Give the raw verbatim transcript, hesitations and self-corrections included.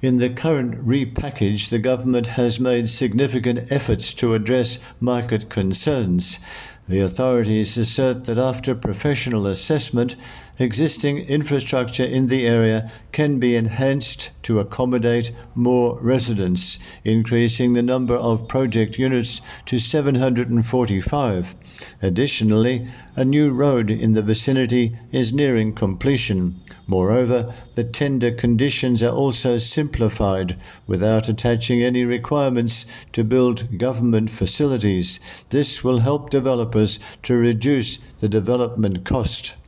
In the current repackage, the government has made significant efforts to address market concerns. The authorities assert that after professional assessment, existing infrastructure in the area can be enhanced to accommodate more residents, increasing the number of project units to seven hundred forty-five. Additionally, a new road in the vicinity is nearing completion. Moreover, the tender conditions are also simplified without attaching any requirements to build government facilities. This will help developers to reduce the development cost.